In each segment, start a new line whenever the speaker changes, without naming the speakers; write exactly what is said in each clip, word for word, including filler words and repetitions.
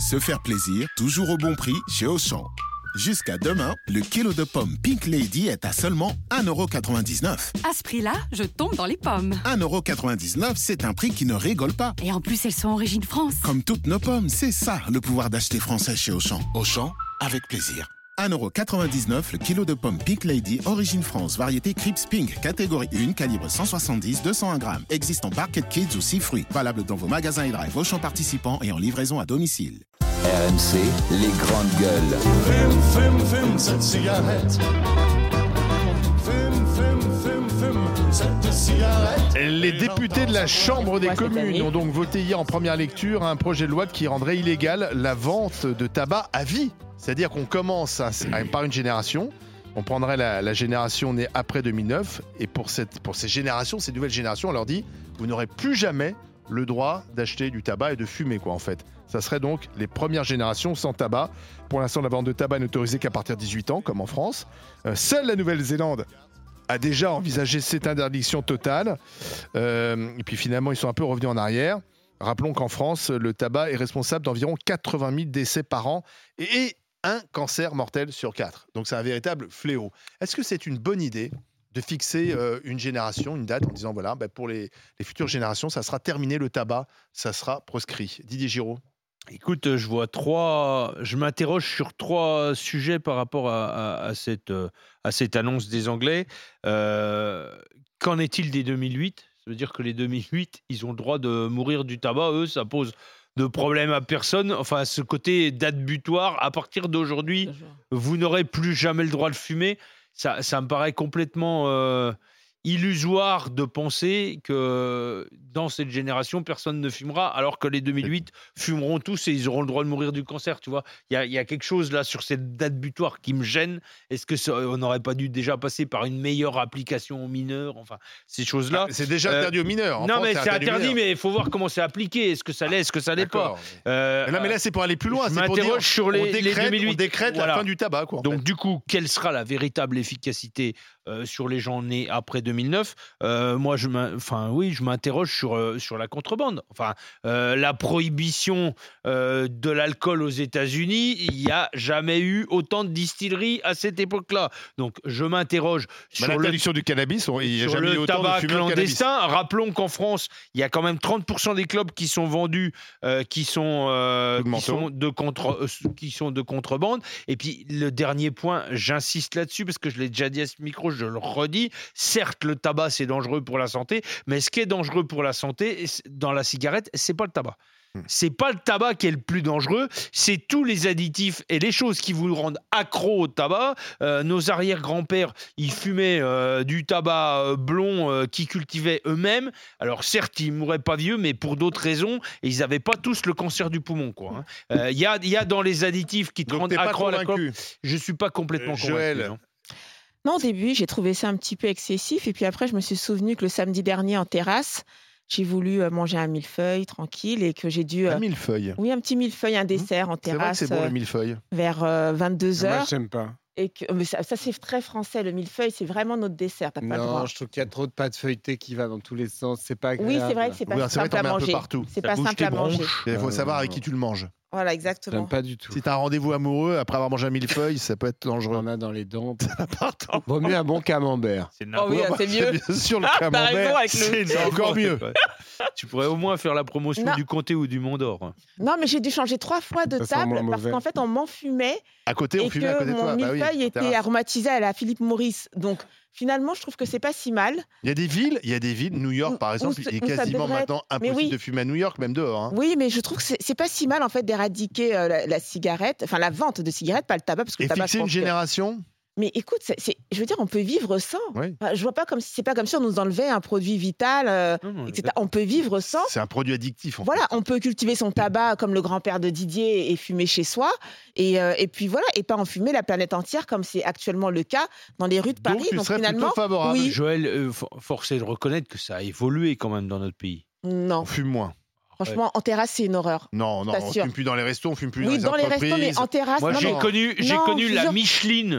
se faire plaisir, toujours au bon prix chez Auchan. Jusqu'à demain, le kilo de pommes Pink Lady est à seulement un euro quatre-vingt-dix-neuf.
À ce prix-là, je tombe dans les pommes.
un euro quatre-vingt-dix-neuf, c'est un prix qui ne rigole pas.
Et en plus, elles sont origine France.
Comme toutes nos pommes, c'est ça le pouvoir d'acheter français chez Auchan. Auchan, avec plaisir. un euro quatre-vingt-dix-neuf le kilo de pommes Pink Lady, origine France, variété Crips Pink, catégorie un, calibre cent soixante-dix à deux cent un grammes. Existe en Barquette Kids ou six fruits. Valable dans vos magasins et drive Auchan participants et en livraison à domicile.
R M C, les grandes gueules.
Fum, fum, fum, cette cigarette. Fum, fum, fum, fum, cette cigarette.
Les députés de la Chambre des
Ouais, cette
communes
année.
ont donc voté hier en première lecture un projet de loi qui rendrait illégale la vente de tabac à vie. C'est-à-dire qu'on commence à- à- par une génération. On prendrait la, la génération née après deux mille neuf. Et pour, cette, pour ces générations, ces nouvelles générations, on leur dit vous n'aurez plus jamais le droit d'acheter du tabac et de fumer, quoi, en fait. Ça serait donc les premières générations sans tabac. Pour l'instant, la vente de tabac n'est autorisée qu'à partir de dix-huit ans, comme en France. Euh, seule la Nouvelle-Zélande a déjà envisagé cette interdiction totale. Euh, et puis finalement, ils sont un peu revenus en arrière. Rappelons qu'en France, le tabac est responsable d'environ quatre-vingt mille décès par an et un cancer mortel sur quatre. Donc c'est un véritable fléau. Est-ce que c'est une bonne idée de fixer euh, une génération, une date, en disant voilà, bah, pour les, les futures générations, ça sera terminé le tabac, ça sera proscrit. Didier Giraud.
Écoute, je vois trois. Je m'interroge sur trois sujets par rapport à, à- à cette, euh, à cette annonce des Anglais. Euh, qu'en est-il des deux mille huit ? Ça veut dire que les deux mille huit, ils ont le droit de mourir du tabac. Eux, ça pose de problème à personne. Enfin, ce côté date butoir, à partir d'aujourd'hui, vous n'aurez plus jamais le droit de fumer. Ça, ça me paraît complètement euh, illusoire de penser que dans cette génération, personne ne fumera, alors que les deux mille huit fumeront tous et ils auront le droit de mourir du cancer. Tu vois, il y a, il y a quelque chose là sur cette date butoir qui me gêne. Est-ce que ça- on n'aurait pas dû déjà passer par une meilleure application aux mineurs ? Enfin, ces choses-là.
Ah, c'est déjà
Euh,
interdit aux mineurs. En
non,
France,
mais c'est
aux
interdit,
mineurs.
mais il faut voir comment c'est appliqué. Est-ce que ça l'est ? Est-ce que ça l'est pas ?
D'accord.
Euh,
Mais là, mais là, c'est pour aller plus loin.
je
C'est pour dire,
m'interroge sur
on
les- les
décrète,
deux mille huit.
on décrète
Voilà.
la fin du tabac, quoi. en
Donc
fait.
du coup, quelle sera la véritable efficacité euh, sur les gens nés après deux mille neuf ? Euh, Moi, je m'in- enfin oui, je m'interroge sur euh, sur la contrebande. Enfin, euh, la prohibition euh, de l'alcool aux États-Unis, il n'y a jamais eu autant de distilleries à cette époque-là. Donc je m'interroge
Bah,
sur le
l'interdiction du cannabis, on- il n'y a
sur
jamais eu
le
autant de
tabac
fumeurs de cannabis.
clandestin. Rappelons qu'en France, il y a quand même trente pour cent des clubs qui sont vendus, euh, qui, sont, euh,
Coup de
qui,
manteau.
sont de contre, euh, qui sont de contrebande. Et puis, le dernier point, j'insiste là-dessus parce que je l'ai déjà dit à ce micro, je le redis. Certes, le tabac, c'est dangereux pour la santé, mais ce qui est dangereux pour la santé, c'est- dans la cigarette, c'est pas le tabac. C'est pas le tabac qui est le plus dangereux, c'est tous les additifs et les choses qui vous rendent accro au tabac. Euh, nos arrière-grands-pères, ils fumaient euh, du tabac euh, blond euh, qu'ils cultivaient eux-mêmes. Alors certes, ils mouraient pas vieux, mais pour d'autres raisons, et ils n'avaient pas tous le cancer du poumon, quoi. hein. Euh, Il y, a, il y a dans les additifs qui te
Donc
rendent
t'es pas
accro à la clope.
convaincu.
Je suis pas complètement
Euh,
convaincu.
Joël.
non.
Non, au début, j'ai trouvé ça un petit peu excessif. Et puis après, je me suis souvenu que le samedi dernier, en terrasse, j'ai voulu euh, manger un millefeuille tranquille et que j'ai dû. euh,
Un millefeuille.
Oui, un petit millefeuille, un dessert en
C'est vrai que
terrasse
c'est bon,
euh,
le millefeuille.
vers euh, vingt-deux
Moi,
heures.
j'aime pas.
Et que, mais ça, ça, c'est très français. Le millefeuille, c'est vraiment notre dessert. T'as pas le droit.
Non, je trouve qu'il y a trop de pâte feuilletée qui va dans tous les sens. C'est pas agréable.
Oui, c'est vrai que c'est pas
Oui, c'est vrai,
simple
t'en
à
mets un peu
manger.
partout.
C'est
Ça
pas
bouge
simple
tes
à manger.
bronches.
Il faut
Euh,
savoir avec
non.
qui tu le manges.
Voilà,
J'aime
exactement.
pas du tout.
Si t'as un rendez-vous amoureux, après avoir mangé un millefeuille, ça peut être dangereux.
On a dans les dents.
Pardon.
Vaut mieux un bon camembert.
C'est
Oh oui,
n'importe-
c'est mieux.
Bien sûr, le
Ah, t'as raison
camembert,
avec le-
c'est c'est encore mieux.
Tu pourrais au moins faire la promotion
Non.
du comté ou du Mont d'Or.
Non, mais j'ai dû changer trois fois de
Ça sent
table
moins
parce
mauvais.
qu'en fait, on m'enfumait
À côté, on
et
fumait à
que
côté de
mon
toi. Bah oui,
millefeuille
en
était
terrasse.
aromatisé à la Philippe Maurice. Donc, finalement, je trouve que c'est pas si mal.
Il y a des villes, il y a des villes, New York
Où-
par
où
exemple,
ce-
il est
où ça
quasiment
devrait
maintenant
Mais
impossible
oui.
de fumer à New York, même dehors. hein.
Oui, mais je trouve que c'est c'est pas si mal en fait d'éradiquer euh, la, la cigarette, enfin la vente de cigarettes, pas le tabac, parce que
Et
le tabac.
fixer
je
une
pense que-
génération
Mais écoute, c'est, c'est- je veux dire, on peut vivre sans.
Oui.
Enfin, je vois pas comme si c'est pas comme si on nous enlevait un produit vital, euh,
Non, non,
et cetera. On peut vivre sans.
C'est un produit addictif. En
Voilà,
fait.
on peut cultiver son tabac comme le grand-père de Didier et fumer chez soi, et, euh, et puis voilà, et pas en fumer la planète entière comme c'est actuellement le cas dans les rues de Paris.
Donc tu serais
finalement,
plutôt favorable.
oui.
Joël, euh, for- force est de reconnaître que ça a évolué quand même dans notre pays.
Non,
On fume moins.
franchement, en terrasse, c'est une horreur.
Non, non, on
T'assures.
fume plus dans les restos, on fume plus
Oui,
dans
dans
les
les restos, mais
entreprises.
en terrasse.
Moi,
non,
j'ai
mais-
connu, j'ai
non,
connu
je
la
jure.
Micheline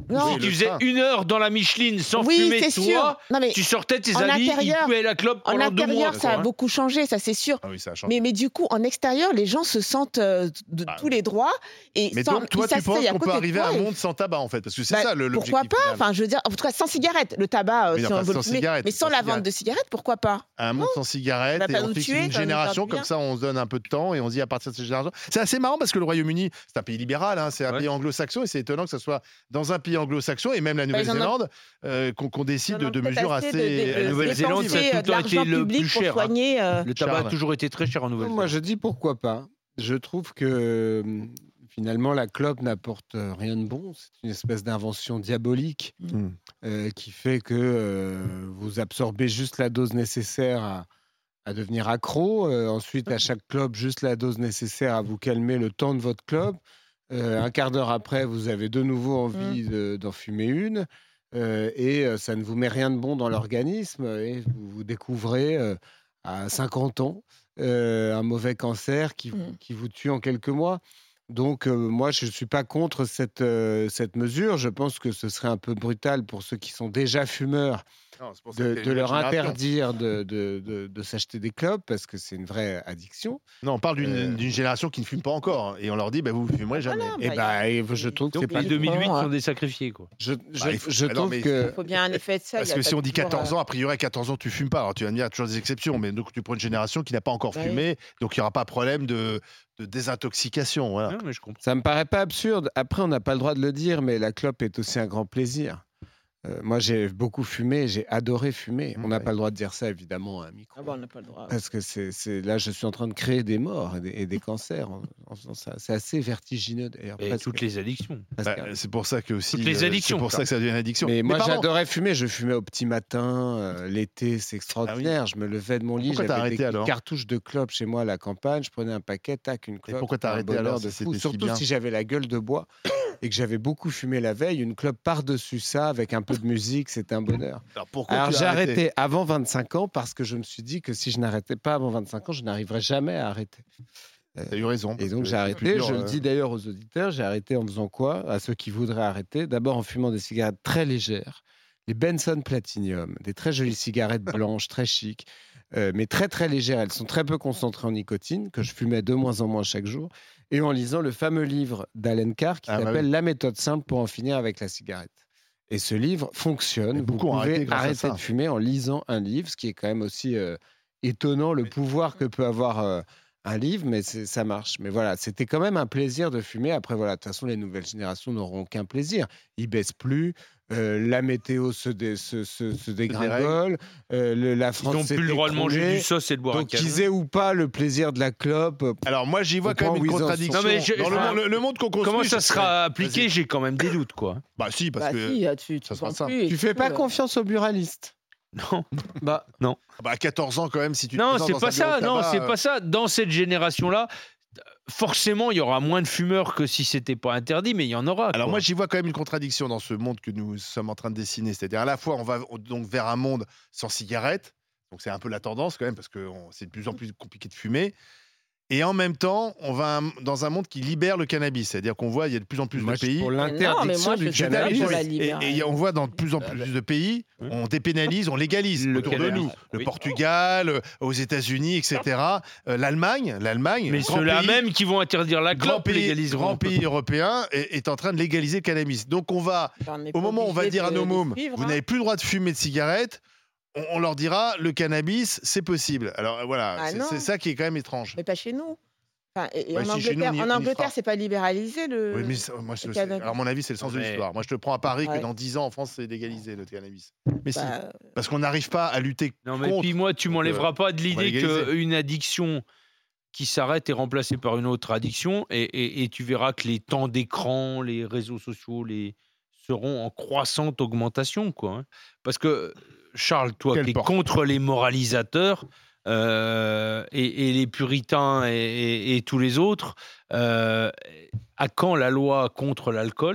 Non.
Si tu faisais une heure dans la Micheline sans
Oui,
fumer,
c'est
toi,
sûr. Non, mais
tu sortais tes
en
amis, ils
intérieur-
puaient la clope
En
pendant deux mois.
intérieur, ça a
quoi.
beaucoup changé, ça c'est sûr.
Ah oui, ça a changé.
Mais, mais du coup, en extérieur, les gens se sentent euh, de
Ah.
tous les droits. Et
Mais
sans,
donc, toi,
ils
tu penses
s'asseyent à
qu'on peut
côté de
arriver à
toi
un
et-
monde sans tabac, en fait? Parce que c'est
Bah,
ça le- l'objectif.
pourquoi pas
final.
Enfin, je veux dire, en tout cas, sans cigarette. Le tabac, euh,
Oui,
si
enfin,
on veut
sans
le fumer,
cigarette,
mais sans
sans
la
cigarette.
vente de cigarettes, pourquoi pas
Un monde sans cigarette,
Ça va
et
pas
on
nous
fixe
tuer,
une
ça va nous
génération,
faire du
comme
bien.
ça on se donne un peu de temps et on se dit à partir de cette génération. C'est assez marrant parce que le Royaume-Uni, c'est un pays libéral, hein, c'est un
Ouais.
pays anglo-saxon et c'est étonnant que ce soit dans un pays anglo-saxon et même la
Bah, ils en ont-
Nouvelle-Zélande euh, qu'on qu'on décide
Ils
de,
en ont
de
peut-être
mesures
assez
assez.
de- de- de
La Nouvelle-Zélande, ça a
dépenser,
tout
euh,
le
de
temps été
l'argent
le
public
plus
pour
cher, hein.
soigner, euh,
Le tabac
Charles.
a toujours été très cher en Nouvelle-Zélande.
Moi, je dis pourquoi pas. Je trouve que euh, finalement, la clope n'apporte euh, rien de bon. C'est une espèce d'invention diabolique
Mm.
euh, qui fait que euh, vous absorbez juste la dose nécessaire à, à devenir accro. Euh, ensuite, à chaque clope, juste la dose nécessaire à vous calmer le temps de votre clope. Euh, un quart d'heure après, vous avez de nouveau envie de- d'en fumer une. Euh, et euh, ça ne vous met rien de bon dans l'organisme. Et vous, vous découvrez euh, à cinquante ans euh, un mauvais cancer qui, vous-
Mm.
qui vous tue en quelques mois. Donc, euh, moi, je ne suis pas contre cette, euh, cette mesure. Je pense que ce serait un peu brutal pour ceux qui sont déjà fumeurs
Non, c'est pour ça
de,
que t'es
de
une
leur
génération.
interdire de, de, de- de s'acheter des clopes parce que c'est une vraie addiction.
Non, on parle d'une
Euh.
d'une génération qui ne fume pas encore hein, et on leur dit bah, vous ne fumerez jamais.
Voilà.
Et
Bah,
bah,
il y a-
et je trouve que c'est
Donc
pas.
les deux mille huit
Bon,
sont
hein.
des sacrifiés, quoi.
Je, je,
Bah, il faut-
je
alors,
trouve
mais-
que.
Il faut bien un effet de ça.
Parce
il y a
que
pas
si on dit
toujours,
quatorze
euh,
ans, a priori à quatorze ans tu fumes pas. Alors tu vas me dire, il y a toujours des exceptions, mais donc tu prends une génération qui n'a pas encore
Bah oui.
fumé, donc il n'y aura pas de problème de, de désintoxication. Voilà.
Non, mais je comprends.
Ça me paraît pas absurde. Après, on n'a pas le droit de le dire, mais la clope est aussi un grand plaisir. Euh, moi, j'ai beaucoup fumé, j'ai adoré fumer. On n'a
Ouais.
pas le droit de dire ça, évidemment, à un micro.
Ah bah, on n'a pas le droit.
Parce que c'est, c'est- là, je suis en train de créer des morts et des, et des cancers en, en faisant ça. C'est assez vertigineux, d'ailleurs.
Et
presque-
toutes les addictions.
presque.
Bah, c'est pour ça que aussi.
Toutes les
euh,
addictions,
C'est pour ça que ça devient une addiction.
Mais moi,
pardon,
j'adorais fumer. Je fumais au petit matin, euh, l'été, c'est extraordinaire. Je me levais de mon lit,
Pourquoi t'as
j'avais
arrêté,
des
alors
cartouches de clopes chez moi à la campagne. Je prenais un paquet, tac, une clope.
pourquoi t'as
un
arrêté,
bonheur
alors,
de
si
fou.
c'était si
Surtout
bien
si j'avais la gueule de bois et que j'avais beaucoup fumé la veille, une clope par-dessus ça avec un peu de musique, c'était un bonheur.
Alors pourquoi
Alors
tu as
j'ai arrêté avant vingt-cinq ans parce que je me suis dit que si je n'arrêtais pas avant vingt-cinq ans, je n'arriverais jamais à arrêter.
T'as eu raison.
Et
parce
donc
que
j'ai
c'est
arrêté.
plus dur,
Je
euh,
le dis d'ailleurs aux auditeurs, j'ai arrêté en faisant quoi? À ceux qui voudraient arrêter. D'abord en fumant des cigarettes très légères, les Benson Platinum, des très jolies cigarettes blanches, très chic, euh, mais très très légères. Elles sont très peu concentrées en nicotine, que je fumais de moins en moins chaque jour. Et en lisant le fameux livre d'Allen Carr qui
Ah, bah
s'appelle
oui.
La méthode simple pour en finir avec la cigarette. Et ce livre fonctionne.
Et
Vous
beaucoup ont
pouvez
arrêté grâce à
arrêter
ça.
de fumer en lisant un livre, ce qui est quand même aussi euh, étonnant, le pouvoir que peut avoir euh, un livre, mais c'est- ça marche. Mais voilà, c'était quand même un plaisir de fumer. Après, voilà, de toute façon, les nouvelles générations n'auront aucun plaisir. Ils baissent plus. euh, la météo se, dé- se, se, se dégringole. euh, le- la
Ils
France
n'ont
s'est
plus le droit de manger
écroulée.
du sauce et de boire un
Donc,
canon.
qu'ils aient ou pas le plaisir de la clope. euh,
Alors moi j'y vois
Au
quand même
point
une
où ils en sont.
contradiction.
Non, mais je-
Dans le,
enfin,
monde- le- le monde qu'on construit.
Comment ça
c'est-
sera appliqué?
Vas-y.
J'ai quand même des doutes, quoi.
Bah si, parce
Bah
que
si, ah, tu, tu
ça sera
vends
ça.
plus et
Tu
tout,
fais pas
euh,
confiance aux buralistes.
Non.
Bah,
bah, à quatorze ans quand même, si tu te
Non,
présentes
c'est
dans
pas
un bureau
ça.
de
Non,
tabac,
c'est
euh,
pas ça. Dans cette génération-là, forcément, il y aura moins de fumeurs que si c'était pas interdit, mais il y en aura.
Alors
quoi.
moi j'y vois quand même une contradiction dans ce monde que nous sommes en train de dessiner, c'est-à-dire à la fois on va donc vers un monde sans cigarettes, donc c'est un peu la tendance quand même parce que on- c'est de plus en plus compliqué de fumer, et en même temps on va un- dans un monde qui libère le cannabis, c'est-à-dire qu'on voit il y a de plus en plus
moi,
de
je suis
pays.
pour
Mais non, mais moi,
l'interdiction
je
du
suis pas
cannabis.
pour la
Et,
libération.
et on voit dans de plus en plus de pays,
Oui.
on dépénalise, on légalise
Le
autour de
cannabis.
nous. Le
Oui.
Portugal, euh, aux États-Unis, et cetera. Euh, L'Allemagne, l'Allemagne,
Mais
grand
ceux-là
pays-
même qui vont interdire la
grand
clope
pays,
légaliseront.
grand pays européen est, est en train de légaliser le cannabis. Donc on va,
on est
au
pas
moment où on va
obligé
dire à
de-
nos
de
mômes,
suivre,
vous
hein.
n'avez plus le droit de fumer de cigarettes, on, on leur dira le cannabis, c'est possible. Alors euh, voilà,
Ah
c'est-
non.
c'est ça qui est quand même étrange.
Mais pas chez nous. Enfin, et, et
Ouais,
en
si, chez nous,
Angleterre,
on y-
en
on y
Angleterre,
fera.
c'est pas libéralisé le.
Oui, mais ça, moi, je
le
sais.
cannabis.
Alors, à mon avis, c'est le sens de
Mais-
l'histoire. Moi, je te prends à Paris
Ouais.
que dans dix ans, en France, c'est légalisé le cannabis. Mais si,
Bah,
parce qu'on n'arrive pas à lutter
Non, mais
contre.
puis moi, tu
Donc,
m'enlèveras
euh,
pas de
on va
l'idée
légaliser.
qu'une addiction qui s'arrête est remplacée par une autre addiction, et, et- et tu verras que les temps d'écran, les réseaux sociaux, les seront en croissante augmentation, quoi. hein. Parce que Charles, toi,
Quelle
qui es
porte.
contre les moralisateurs euh, et, et les puritains et, et- et tous les autres, euh, à quand la loi contre l'alcool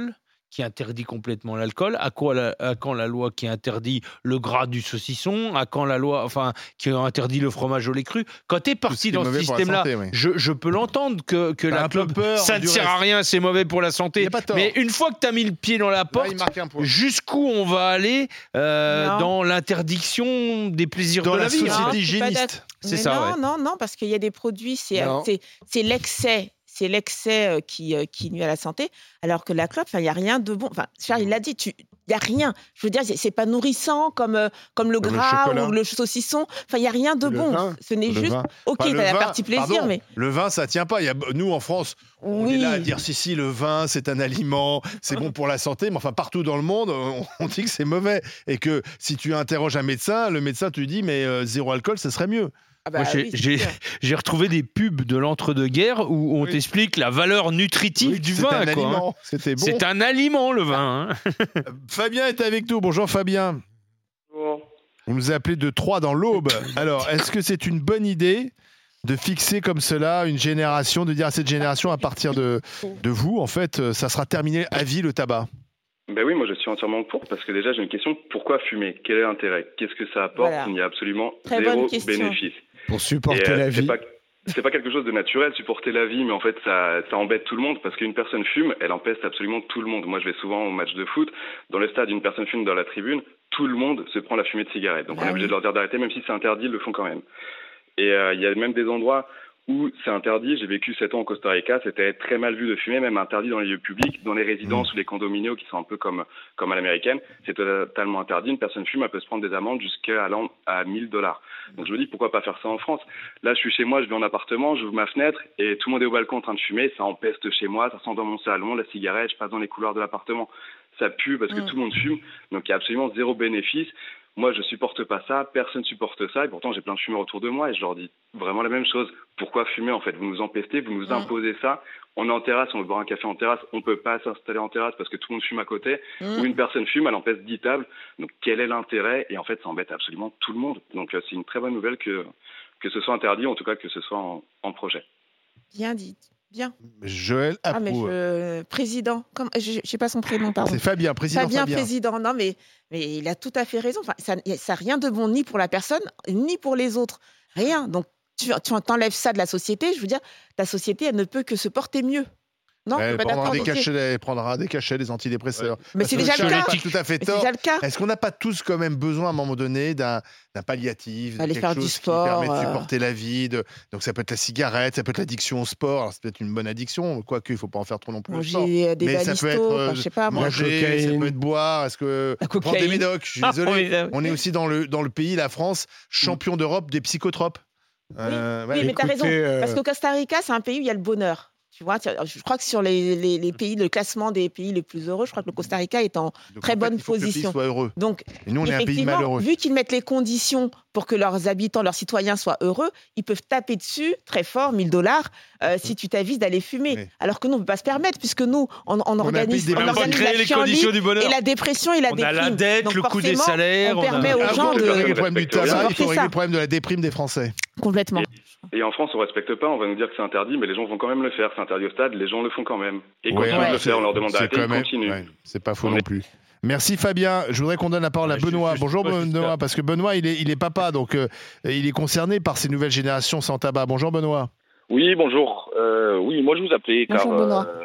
qui interdit complètement l'alcool, à, quoi la, à quand la loi qui interdit le gras du saucisson, à quand la loi enfin, qui interdit le fromage au lait cru. Quand tu es parti dans ce système-là, santé, oui. je, je peux l'entendre que, que la clope, ça ne sert reste. à rien, c'est mauvais pour la santé. Mais une fois que tu as mis le pied dans la porte, là, jusqu'où on va aller euh, dans l'interdiction des plaisirs
dans
de la,
la
vie.
Dans la société hygiéniste.
C'est ça,
non,
ouais.
non, non, parce qu'il y a des produits, c'est, c'est, c'est l'excès. C'est l'excès qui, qui nuit à la santé, alors que la clope, il n'y a rien de bon. Enfin, Charles, il l'a dit, il n'y a rien. Je veux dire, c'est, c'est pas nourrissant comme, comme le gras le ou le saucisson. Enfin, il n'y a rien de le bon. Vin, Ce n'est juste. Vin. Ok, tu as la partie plaisir,
pardon,
mais.
Le vin, ça ne tient pas. Il y a, nous, en France, on oui. est là à dire si, si, le vin, c'est un aliment, c'est bon pour la santé, mais enfin, partout dans le monde, on, on dit que c'est mauvais. Et que si tu interroges un médecin, le médecin te dit, mais euh, zéro alcool, ça serait mieux.
Ah bah, Moi, j'ai, oui, j'ai, j'ai retrouvé des pubs de l'entre-deux-guerres où on oui. t'explique la valeur nutritive oui, du
c'est
vin.
Un
quoi,
aliment.
Hein.
C'était bon.
C'est un aliment, le vin. Hein.
Fabien est avec nous. Bonjour, Fabien.
Bonjour.
Vous nous appelez de Troyes dans l'Aube. Alors, est-ce que c'est une bonne idée de fixer comme cela une génération, de dire à cette génération, à partir de, de vous, en fait, ça sera terminé à vie le tabac ?
Ben oui, moi je suis entièrement pour, parce que déjà j'ai une question, pourquoi fumer ? Quel est l'intérêt ? Qu'est-ce que ça apporte ? Voilà. Il n'y a absolument Très zéro bénéfice.
Pour supporter
Et, euh,
la
c'est
vie.
Pas, c'est pas quelque chose de naturel, supporter la vie, mais en fait ça, ça embête tout le monde, parce qu'une personne fume, elle empeste absolument tout le monde. Moi je vais souvent au match de foot, dans le stade, une personne fume dans la tribune, tout le monde se prend la fumée de cigarette. Donc ah, on est obligé oui. de leur dire d'arrêter, même si c'est interdit, ils le font quand même. Et il euh, y a même des endroits où c'est interdit. J'ai vécu sept ans au Costa Rica, c'était très mal vu de fumer, même interdit dans les lieux publics, dans les résidences mmh. ou les condominios qui sont un peu comme, comme à l'américaine. C'est totalement interdit. Une personne fume, elle peut se prendre des amendes jusqu'à allant à mille dollars. Donc je me dis, pourquoi pas faire ça en France ? Là, je suis chez moi, je vais en appartement, j'ouvre ma fenêtre et tout le monde est au balcon en train de fumer. Ça empeste chez moi, ça sent dans mon salon, la cigarette, je passe dans les couloirs de l'appartement. Ça pue parce que mmh. tout le monde fume. Donc il y a absolument zéro bénéfice. Moi, je supporte pas ça, personne supporte ça, et pourtant j'ai plein de fumeurs autour de moi, et je leur dis vraiment la même chose. Pourquoi fumer, en fait ? Vous nous empestez, vous nous imposez ça. On est en terrasse, on veut boire un café en terrasse, on peut pas s'installer en terrasse parce que tout le monde fume à côté, mmh. ou une personne fume, elle empeste dix tables. Donc quel est l'intérêt ? Et en fait, ça embête absolument tout le monde. Donc c'est une très bonne nouvelle que, que ce soit interdit, en tout cas que ce soit en, en projet.
Bien dit. Bien.
Joël
ah, mais je... Président, comme... je ne sais pas son prénom, pardon.
C'est Fabien, président
Fabien.
Fabien,
président. Non, mais, mais il a tout à fait raison. Enfin, ça n'a rien de bon ni pour la personne, ni pour les autres. Rien. Donc, tu, tu enlèves ça de la société. Je veux dire, la société, elle ne peut que se porter mieux. Non,
elle, prendra des cachets, elle prendra des cachets, des antidépresseurs.
Ouais. Mais c'est déjà le cas.
Tout à fait tort. Est-ce qu'on n'a pas tous quand même besoin à un moment donné d'un, d'un palliatif,
aller
quelque
faire
chose
du sport,
qui permet de supporter euh... la vie de... Donc ça peut être la cigarette, ça peut être l'addiction au sport. Alors c'est peut-être une bonne addiction, quoique il ne faut pas en faire trop non plus.
Manger des
mais ça peut être euh,
je sais pas,
manger, ça peut être boire. Est-ce que prendre des médocs ? Je suis désolé. Ah, on est aussi dans le dans le pays, la France, champion d'Europe des psychotropes.
Oui, euh, oui ouais, mais tu as raison. Euh... Parce qu'au Costa Rica, c'est un pays où il y a le bonheur. Tu vois, je crois que sur les, les, les pays, le classement des pays les plus heureux, je crois que le Costa Rica est en Donc, très en fait, bonne
il faut
position.
Que le pays soit heureux.
Donc,
et nous, on est un pays malheureux.
Vu qu'ils mettent les conditions pour que leurs habitants, leurs citoyens soient heureux, ils peuvent taper dessus très fort, mille dollars, euh, si tu t'avises d'aller fumer. Oui. Alors que nous, on ne peut pas se permettre, puisque nous, on, on, on organise, on organise la chienlit et la dépression et la
on
déprime.
On a la dette,
Donc,
le coût des salaires.
On, on permet
a...
aux
ah,
gens
de...
de...
Il faut régler le problème du tabac, il faut régler le problème de la déprime des Français.
Complètement.
Et en France, on ne respecte pas, on va nous dire que c'est interdit, mais les gens vont quand même le faire. C'est interdit au stade, les gens le font quand même. Et quand
ouais,
ils
ouais,
le faire, on leur demande d'arrêter, ils continuent.
Ouais, c'est pas faux on non est... plus. Merci Fabien. Je voudrais qu'on donne la parole à Benoît. Bonjour Benoît, parce que Benoît, il est, il est papa, donc euh, il est concerné par ces nouvelles générations sans tabac. Bonjour Benoît.
Oui, bonjour. Euh, oui, moi je vous appelais car
bonjour,
euh,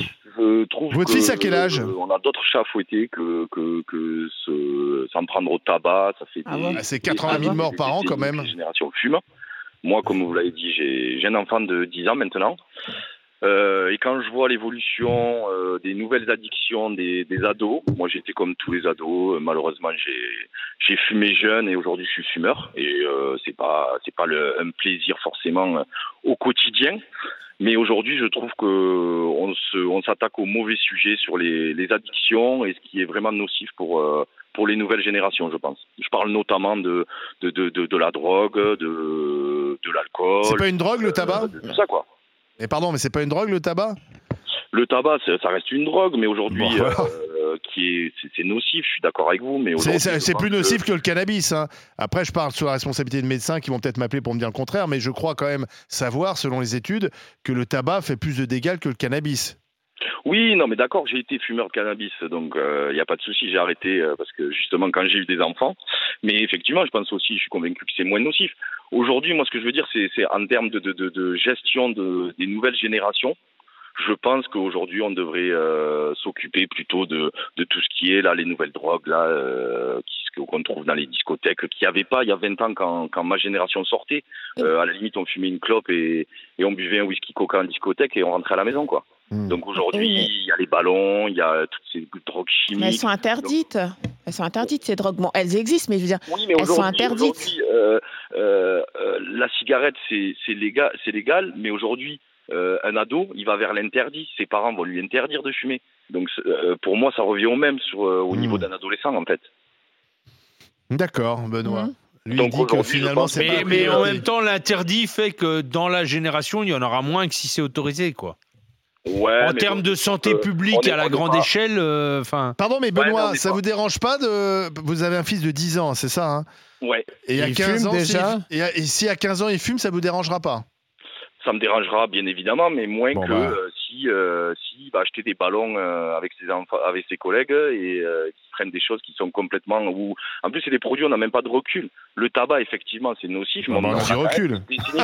je trouve
Votre
que,
fils a quel âge
euh, on a d'autres chats à fouetter que, que, que ce, s'en prendre au tabac. Ça fait
ah
des,
bon
ah, c'est quatre-vingt mille morts par an quand même.
Les générations fument. Moi, comme vous l'avez dit, j'ai, j'ai un enfant de dix ans maintenant. Euh, et quand je vois l'évolution euh, des nouvelles addictions des, des ados, moi j'étais comme tous les ados, malheureusement j'ai, j'ai fumé jeune et aujourd'hui je suis fumeur. Et euh, c'est pas, c'est pas le, un plaisir forcément au quotidien. Mais aujourd'hui, je trouve qu'on se, on s'attaque au mauvais sujet sur les, les addictions et ce qui est vraiment nocif pour, euh, pour les nouvelles générations, je pense. Je parle notamment de, de, de, de, de la drogue, de, de l'alcool.
C'est pas une drogue, le tabac ?
euh, de tout ça, quoi.
Mais pardon, mais c'est pas une drogue, le tabac ?
Le tabac, ça reste une drogue, mais aujourd'hui,
bon, voilà.
euh, qui est, c'est, c'est nocif, je suis d'accord avec vous. Mais
c'est, c'est, c'est plus nocif que... que le cannabis. Hein. Après, je parle sous la responsabilité de médecins qui vont peut-être m'appeler pour me dire le contraire, mais je crois quand même savoir, selon les études, que le tabac fait plus de dégâts que le cannabis.
Oui, non, mais d'accord, j'ai été fumeur de cannabis, donc il euh, n'y a pas de souci, j'ai arrêté euh, parce que justement quand j'ai eu des enfants. Mais effectivement, je pense aussi, je suis convaincu que c'est moins nocif. Aujourd'hui, moi, ce que je veux dire, c'est, c'est en termes de, de, de, de gestion de, des nouvelles générations. Je pense qu'aujourd'hui, on devrait euh, s'occuper plutôt de, de tout ce qui est là, les nouvelles drogues là, euh, qui, qu'on trouve dans les discothèques, qu'il n'y avait pas il y a vingt ans quand, quand ma génération sortait. Euh, à la limite, on fumait une clope et, et on buvait un whisky coca en discothèque et on rentrait à la maison, quoi. Mmh. Donc aujourd'hui, il y a les ballons, il y a toutes ces drogues chimiques.
Mais elles sont interdites. Elles sont interdites, ces drogues. Bon, elles existent, mais je veux dire,
oui, mais
elles sont interdites.
Aujourd'hui, euh, euh, euh, la cigarette, c'est, c'est, légal, c'est légal, mais aujourd'hui, Euh, un ado, il va vers l'interdit. Ses parents vont lui interdire de fumer. Donc, euh, pour moi, ça revient au même sur, euh, au mmh. niveau d'un adolescent, en fait.
D'accord, Benoît. Mmh. Lui,
Donc,
il dit que finalement, c'est
mais,
pas
mais en même temps, l'interdit fait que dans la génération, il y en aura moins que si c'est autorisé, quoi.
Ouais,
en termes bon, de santé euh, publique est, à la grande pas... échelle, enfin. Euh,
Pardon, mais Benoît, ouais, non, ça
pas...
vous dérange pas de Vous avez un fils de dix ans, c'est ça, hein?
Ouais.
Et à quinze ans,
déjà.
Si... Et si à quinze ans il fume, ça vous dérangera pas?
Ça me dérangera bien évidemment, mais moins bon, que bah. euh, si euh, si va acheter des ballons euh, avec ses enfants, avec ses collègues et euh, qui prennent des choses qui sont complètement ou en plus c'est des produits on n'a même pas de recul. Le tabac effectivement c'est nocif, mais
on a du recul.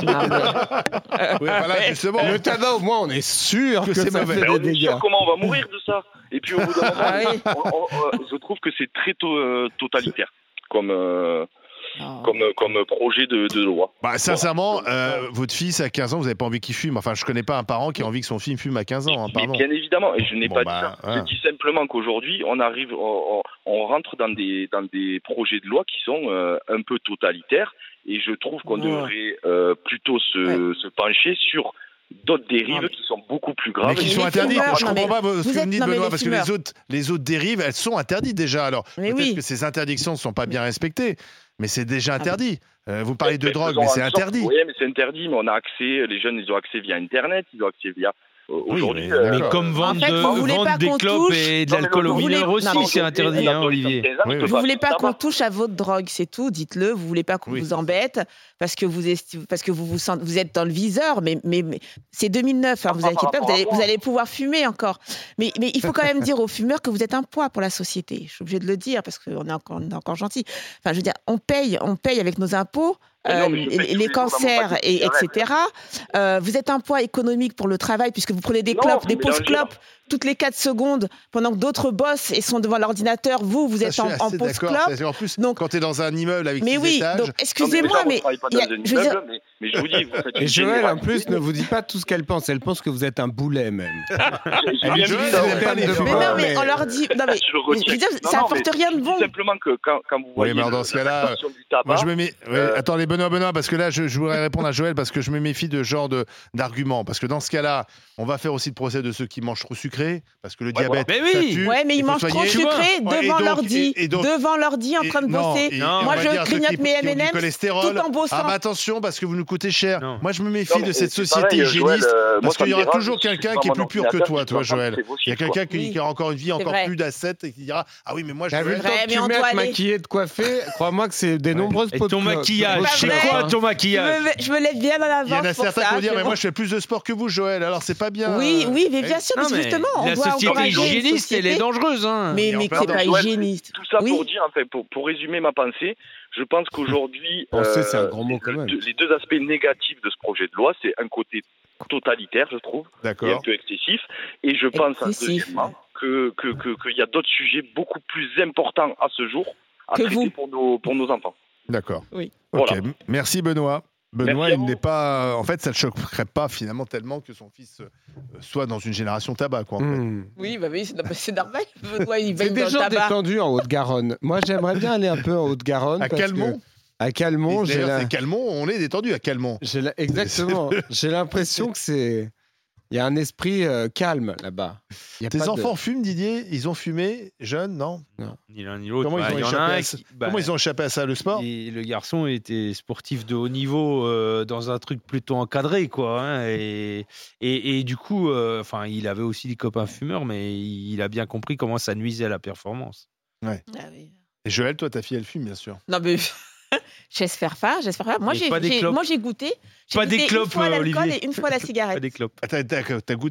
Oui, voilà, justement. Le tabac au moins on est sûr que, que c'est ça fait des
on
dégâts.
est sûr comment on va mourir de ça. Et puis au bout d'un moment, on, on, on, je trouve que c'est très to- euh, totalitaire comme. Euh, Oh. Comme, comme projet de, de loi.
Bah, sincèrement, euh, votre fils à quinze ans, vous n'avez pas envie qu'il fume. Enfin, je connais pas un parent qui a envie que son fils fume à quinze ans. Hein, pardon.
Mais bien évidemment, et je n'ai bon, pas
bah,
dit ça.
ouais.
Je dis simplement qu'aujourd'hui, on arrive, on, on rentre dans des, dans des projets de loi qui sont euh, un peu totalitaires, et je trouve qu'on ouais. devrait euh, plutôt se, ouais. se pencher sur d'autres dérives non, qui sont beaucoup plus graves.
Mais qui sont interdites.
Fumeurs,
je ne comprends pas ce que vous me dites, Benoît, parce
fumeurs.
que les autres, les autres dérives, elles sont interdites déjà. Alors, mais peut-être oui. que ces interdictions ne sont pas bien respectées, mais c'est déjà interdit. Euh, vous parlez de mais drogue, mais c'est interdit.
Oui, mais c'est interdit, mais on a accès, les jeunes, ils ont accès via Internet, ils ont accès via... Aujourd'hui,
oui, mais, euh, mais comme vendre, en fait, de, vendre des clopes touche... et de l'alcool aux mineurs aussi, non, c'est interdit, hein, Olivier.
Oui, oui. Vous voulez pas qu'on touche à votre drogue, c'est tout, dites-le. Vous voulez pas qu'on oui. vous embête parce que vous, esti... parce que vous, vous, sent... vous êtes dans le viseur, mais, mais, mais c'est deux mille neuf, alors vous inquiétez pas, vous allez, vous allez pouvoir fumer encore. Mais, mais il faut quand même dire aux fumeurs que vous êtes un poids pour la société. Je suis obligée de le dire parce qu'on est encore, on est encore gentil. Enfin, je veux dire, on paye, on paye avec nos impôts. Euh, non, les, les cancers, et, et cetera. Euh, vous êtes un poids économique pour le travail puisque vous prenez des clopes, des pauses clopes toutes les quatre secondes pendant que d'autres bossent et sont devant l'ordinateur. Vous, vous êtes
ça,
en, en pause clope.
En plus, donc, quand tu es dans un immeuble avec
mais
six
oui,
étages...
donc, excusez-moi, mais...
Je veux dire... Mais, mais je vous dis, vous faites
et Joël, en plus, ne vous dit pas tout ce qu'elle pense. Elle pense que vous êtes un boulet, même.
Elle dit
mais non, mais on leur dit... Non, mais je veux dire, ça apporte rien de bon.
Simplement que quand vous voyez...
Oui, mais dans ce cas-là... Moi, je me mets... Attendez, Benoît, Benoît, parce que là, je voudrais répondre à Joël parce que je me méfie de ce genre d'argument. Parce que dans ce cas-là, on va faire aussi le procès de ceux qui mangent trop sucré, parce que le diabète,
mais oui.
ça tue.
Ouais, mais ils mangent trop sucré devant l'ordi, devant l'ordi en train de bosser. Moi, je grignote mes M and M's tout en bossant.
Ah bah attention, parce que vous nous coûtez cher. Non. Moi, je me méfie non, de cette société hygiéniste, euh, parce qu'il y aura toujours quelqu'un qui est plus pur que toi, toi, Joël. Il y a quelqu'un qui a encore une vie encore plus d'ascète et qui dira ah oui, mais moi, je
veux tu mets maquillé de coiffer. Crois-moi que c'est des nombreuses
pots. Et ton maquillage, c'est quoi ton maquillage?
Je me lève bien en avant.
Il y en a certains qui vont dire mais moi, je fais plus de sport que vous, Joël. Alors c'est pas bien.
Oui, oui, mais bien sûr, parce que justement, on
la
doit
société hygiéniste, elle est dangereuse. Hein.
Mais, mais c'est pas hygiéniste.
Tout ça pour dire, enfin, pour, pour résumer ma pensée, je pense qu'aujourd'hui,
penser, euh, c'est un grand mot quand même.
Les deux aspects négatifs de ce projet de loi, c'est un côté totalitaire, je trouve, et un peu excessif, et je pense deuxièmement que que que qu'il y a d'autres sujets beaucoup plus importants à ce jour à
que
traiter
vous.
pour nos pour nos enfants.
D'accord.
Oui.
Ok.
Voilà.
Merci Benoît. Benoît, il n'est pas. En fait, ça ne choquerait pas finalement tellement que son fils soit dans une génération tabac, quoi. En
mmh.
fait.
Oui, bah oui, c'est normal. Benoît, il
c'est déjà détendu en Haute-Garonne. Moi, j'aimerais bien aller un peu en Haute-Garonne.
À Calmont.
À Calmont,
j'ai la... c'est Calmont. On est détendu à Calmont.
J'ai la... Exactement. J'ai l'impression que c'est. Il y a un esprit euh, calme là-bas.
Tes enfants de... fument, Didier? Ils ont fumé jeunes, non?
Non, ni l'un ni l'autre.
Comment,
bah,
ils, ont échappé à... qui... bah, Comment ils ont échappé à ça, le sport?
et Le garçon était sportif de haut niveau euh, dans un truc plutôt encadré, quoi. Hein, et, et, et du coup, enfin, euh, il avait aussi des copains fumeurs, mais il a bien compris comment ça nuisait à la performance.
Ouais. Ah oui. Et Joël, toi, ta fille, elle fume, bien sûr.
Non, mais... J'espère pas, j'espère pas. Moi, j'ai, j'ai, moi j'ai goûté. J'ai
pas
goûté
des clopes,
une fois l'alcool
Olivier.
et une fois la cigarette.
Pas des clopes.
Ah, t'as, t'as, t'as goûté?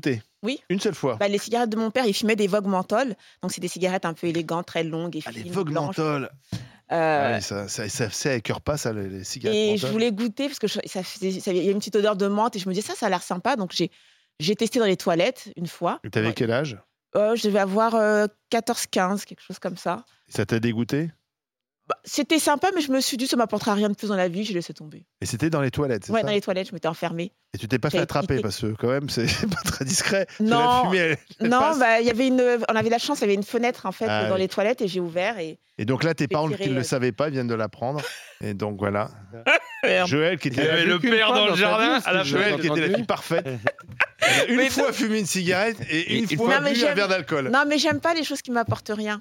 Oui.
Une seule fois.
Bah, les cigarettes de mon père, il fumait des Vogue menthol. Donc, c'est des cigarettes un peu élégantes, très longues et
Ah,
fines.
les Vogue
blanches.
menthol.
Euh,
Ah oui, ça, ça, ça, ça écœure pas, ça, les, les cigarettes
et
menthol.
je voulais goûter parce que je- ça faisait- ça- il y a une petite odeur de menthe et je me disais ça, ça a l'air sympa. Donc, j'ai, j'ai testé dans les toilettes une fois.
Et t'avais
Ouais.
quel âge?
Euh, je devais avoir euh, quatorze quinze, quelque chose comme ça.
Ça t'a dégoûté?
Bah, c'était sympa, mais je me suis dit, ça m'apportera rien de plus dans la vie, j'ai laissé tomber.
Et c'était dans les toilettes, c'est
Ouais,
ça?
dans les toilettes, je m'étais enfermée.
Et tu t'es pas fait
J'avais
attraper
piqué.
parce que quand même c'est pas très discret.
Non,
La fumée, elle- elle
non,
passe.
bah, il y avait une, on avait la chance, il y avait une fenêtre en fait
Ah
dans
oui.
les toilettes et j'ai ouvert et
Et donc là, tes
J'ai
parents
tiré,
qui ne le
euh,
savaient pas viennent de l'apprendre. Et donc voilà.
Merde.
Joël qui
Il y
était,
avait
vu
le
qu'une
père
fois
dans
dans
le
sa
jardin
vie,
à la
c'est
Joël
fenêtre.
qui était la
entendu.
fille parfaite. Elle a une
Mais
fois fumé une cigarette et une
Et-
fois
Non, mais
bu un
j'aime-
verre d'alcool.
non, mais j'aime pas les choses qui m'apportent rien.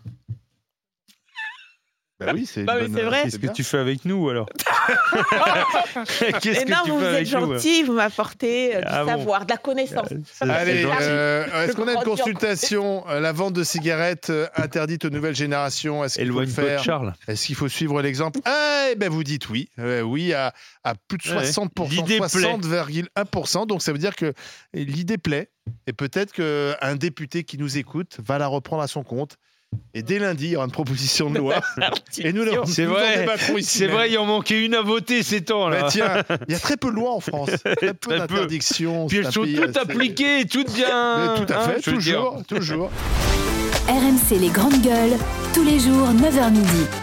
Bah oui, c'est une
Bah oui,
bonne-
c'est vrai.
Qu'est-ce que
bien.
tu fais avec nous alors? Qu'est-ce
Et
que
non,
tu
vous,
fais
vous êtes
avec nous?
gentil, vous m'apportez euh, du
Ah bon.
savoir, de la connaissance.
C'est-
Allez,
c'est gentil.
euh, est-ce qu'on a une
Grande
consultation euh, La vente de cigarettes euh, interdite aux nouvelles générations. Est-ce qu'il faut le
Éloigne-toi de
faire?
Charles.
Est-ce qu'il faut suivre l'exemple? Ah, eh ben vous dites oui. Euh, oui à, à plus de
Ouais.
soixante pour cent,
L'idée plaît.
soixante virgule un pour cent. Donc ça veut dire que l'idée plaît. Et peut-être qu'un député qui nous écoute va la reprendre à son compte. Et dès lundi, il y aura une proposition de loi. Et nous, nous
C'est
nous en
vrai,
débattrons ici
c'est
même.
vrai, il en manquait une à voter ces temps là.
Bah, tiens, il y a très peu de lois en France. Très peu
Très peu.
d'interdictions.
Puis
C'est
elles
un
sont
pays
toutes
assez-
appliquées, toutes bien.
Mais tout à
hein,
fait,
je veux dire.
toujours, toujours.
R M C les grandes gueules, tous les jours neuf heures midi.